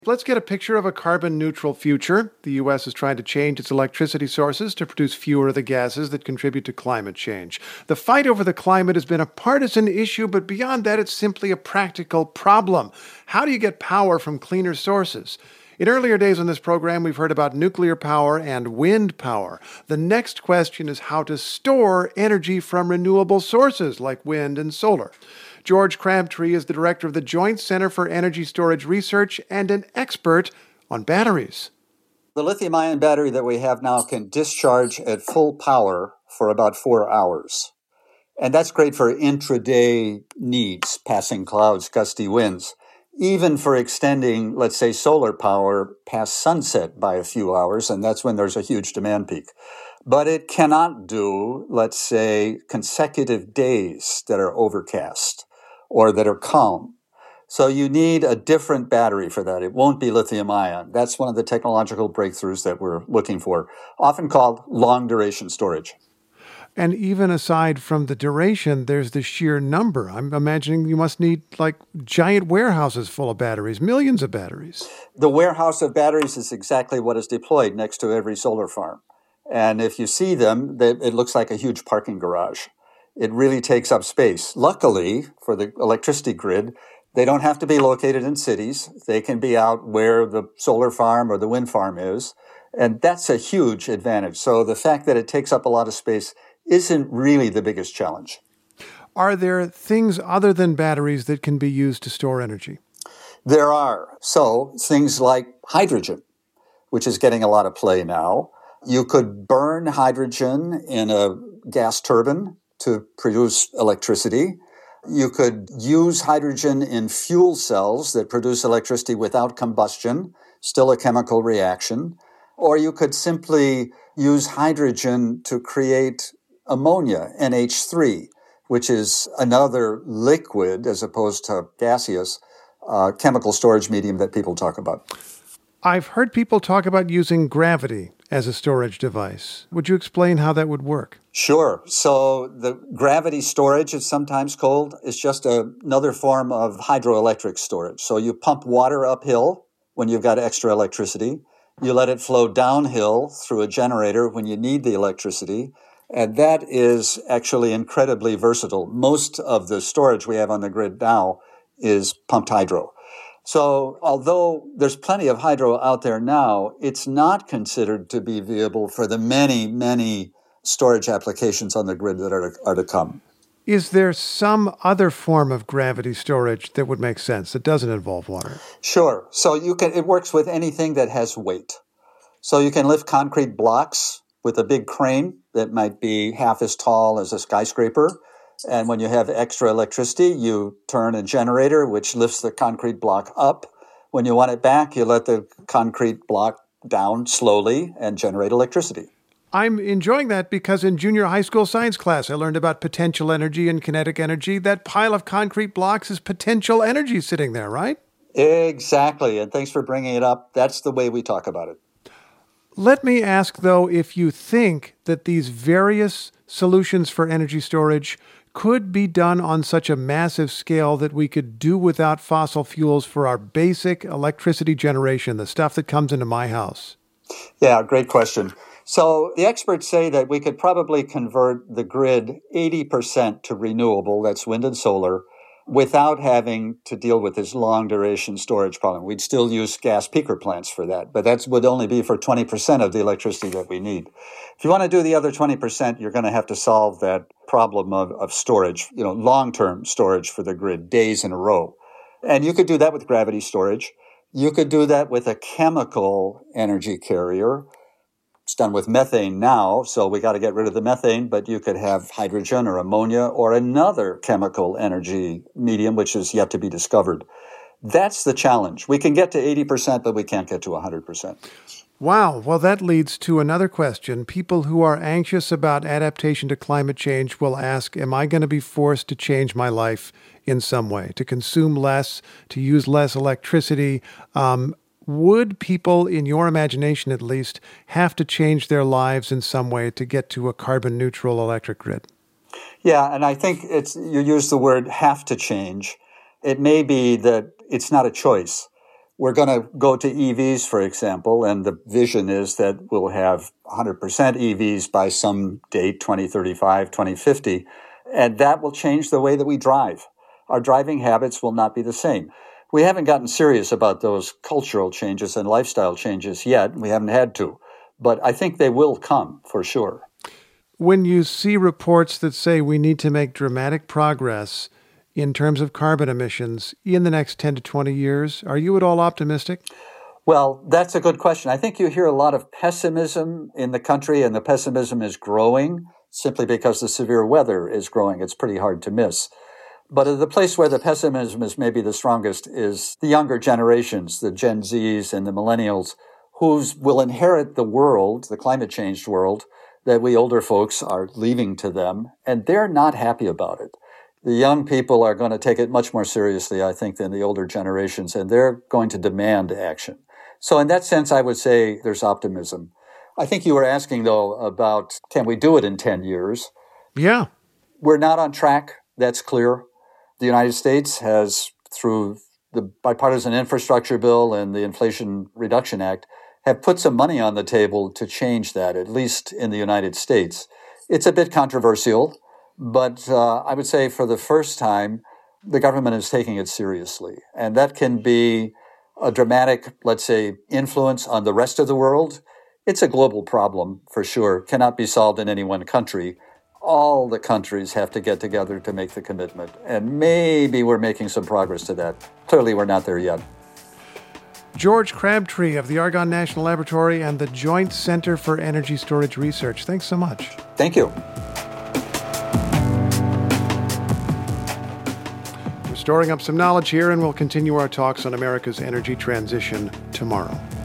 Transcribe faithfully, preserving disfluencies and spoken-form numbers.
Let's get a picture of a carbon-neutral future. The U S is trying to change its electricity sources to produce fewer of the gases that contribute to climate change. The fight over the climate has been a partisan issue, but beyond that, it's simply a practical problem. How do you get power from cleaner sources? In earlier days on this program, we've heard about nuclear power and wind power. The next question is how to store energy from renewable sources like wind and solar. George Crabtree is the director of the Joint Center for Energy Storage Research and an expert on batteries. The lithium-ion battery that we have now can discharge at full power for about four hours. And that's great for intraday needs, passing clouds, gusty winds. Even for extending, let's say, solar power past sunset by a few hours, and that's when there's a huge demand peak. But it cannot do, let's say, consecutive days that are overcast or that are calm. So you need a different battery for that. It won't be lithium-ion. That's one of the technological breakthroughs that we're looking for, often called long-duration storage. And even aside from the duration, there's the sheer number. I'm imagining you must need like giant warehouses full of batteries, millions of batteries. The warehouse of batteries is exactly what is deployed next to every solar farm. And if you see them, they, it looks like a huge parking garage. It really takes up space. Luckily, for the electricity grid, they don't have to be located in cities. They can be out where the solar farm or the wind farm is. And that's a huge advantage. So the fact that it takes up a lot of space isn't really the biggest challenge. Are there things other than batteries that can be used to store energy? There are. So things like hydrogen, which is getting a lot of play now. You could burn hydrogen in a gas turbine to produce electricity. You could use hydrogen in fuel cells that produce electricity without combustion, still a chemical reaction. Or you could simply use hydrogen to create ammonia, N H three, which is another liquid as opposed to gaseous uh, chemical storage medium that people talk about. I've heard people talk about using gravity as a storage device. Would you explain how that would work? Sure. So the gravity storage, it's sometimes called, is just a, another form of hydroelectric storage. So you pump water uphill when you've got extra electricity. You let it flow downhill through a generator when you need the electricity. And that is actually incredibly versatile. Most of the storage we have on the grid now is pumped hydro. So although there's plenty of hydro out there now, it's not considered to be viable for the many, many storage applications on the grid that are to, are to come. Is there some other form of gravity storage that would make sense that doesn't involve water? Sure. So you can. It works with anything that has weight. So you can lift concrete blocks with a big crane that might be half as tall as a skyscraper. And when you have extra electricity, you turn a generator, which lifts the concrete block up. When you want it back, you let the concrete block down slowly and generate electricity. I'm enjoying that because in junior high school science class, I learned about potential energy and kinetic energy. That pile of concrete blocks is potential energy sitting there, right? Exactly. And thanks for bringing it up. That's the way we talk about it. Let me ask, though, if you think that these various solutions for energy storage could be done on such a massive scale that we could do without fossil fuels for our basic electricity generation, the stuff that comes into my house? Yeah, great question. So the experts say that we could probably convert the grid eighty percent to renewable, that's wind and solar, without having to deal with this long-duration storage problem. We'd still use gas peaker plants for that, but that would only be for twenty percent of the electricity that we need. If you want to do the other twenty percent, you're going to have to solve that problem of, of storage, you know, long-term storage for the grid, days in a row. And you could do that with gravity storage. You could do that with a chemical energy carrier. It's done with methane now, so we got to get rid of the methane, but you could have hydrogen or ammonia or another chemical energy medium, which is yet to be discovered. That's the challenge. We can get to eighty percent, but we can't get to one hundred percent. Wow. Well, that leads to another question. People who are anxious about adaptation to climate change will ask, am I going to be forced to change my life in some way, to consume less, to use less electricity? Um, Would people, in your imagination at least, have to change their lives in some way to get to a carbon-neutral electric grid? Yeah, and I think it's you use the word have to change. It may be that it's not a choice. We're going to go to E Vs, for example, and the vision is that we'll have one hundred percent E Vs by some date, twenty thirty-five, twenty fifty, and that will change the way that we drive. Our driving habits will not be the same. We haven't gotten serious about those cultural changes and lifestyle changes yet. We haven't had to, but I think they will come for sure. When you see reports that say we need to make dramatic progress in terms of carbon emissions in the next ten to twenty years, are you at all optimistic? Well, that's a good question. I think you hear a lot of pessimism in the country, and the pessimism is growing simply because the severe weather is growing. It's pretty hard to miss. But the place where the pessimism is maybe the strongest is the younger generations, the Gen Zs and the millennials, who will inherit the world, the climate changed world, that we older folks are leaving to them, and they're not happy about it. The young people are going to take it much more seriously, I think, than the older generations, and they're going to demand action. So in that sense, I would say there's optimism. I think you were asking, though, about can we do it in ten years? Yeah. We're not on track. That's clear. The United States has, through the Bipartisan Infrastructure Bill and the Inflation Reduction Act, have put some money on the table to change that, at least in the United States. It's a bit controversial. But uh, I would say for the first time, the government is taking it seriously. And that can be a dramatic, let's say, influence on the rest of the world. It's a global problem, for sure. Cannot be solved in any one country. All the countries have to get together to make the commitment. And maybe we're making some progress to that. Clearly, we're not there yet. George Crabtree of the Argonne National Laboratory and the Joint Center for Energy Storage Research. Thanks so much. Thank you. Storing up some knowledge here, and we'll continue our talks on America's energy transition tomorrow.